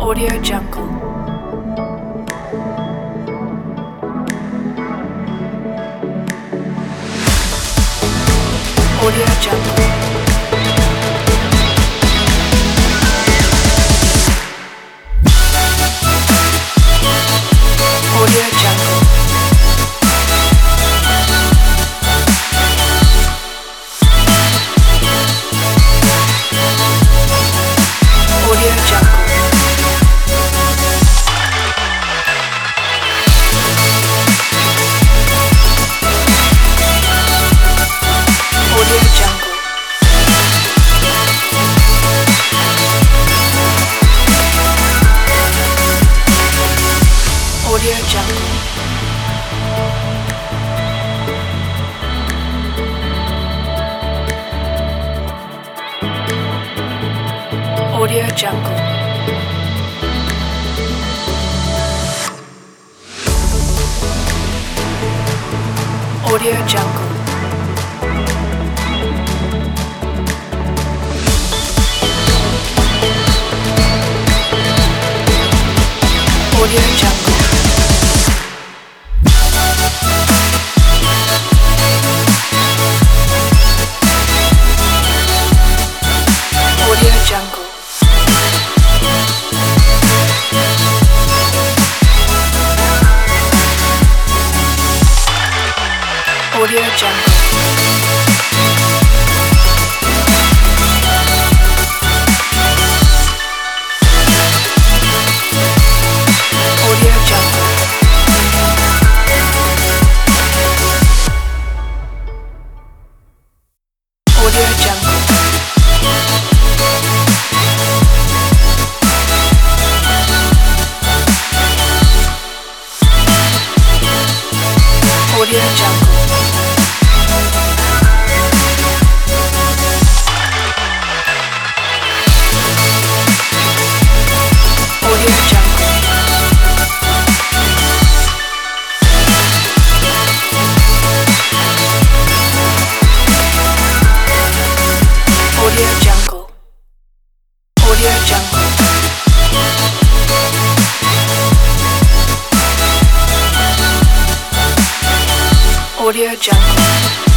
Audio Jungle. Audio Jungle. Audio Jungle. Audio Jungle. Audio Jungle. Audio Jungle. Audio Jungle. Audio Jungle. Audio Jungle. Audio Jungle. Audio Jungle. Audio Jungle. Audio Jungle. Audio Jungle. Audio Jungle. Audio Jungle. Audio Jungle. Audio Jungle.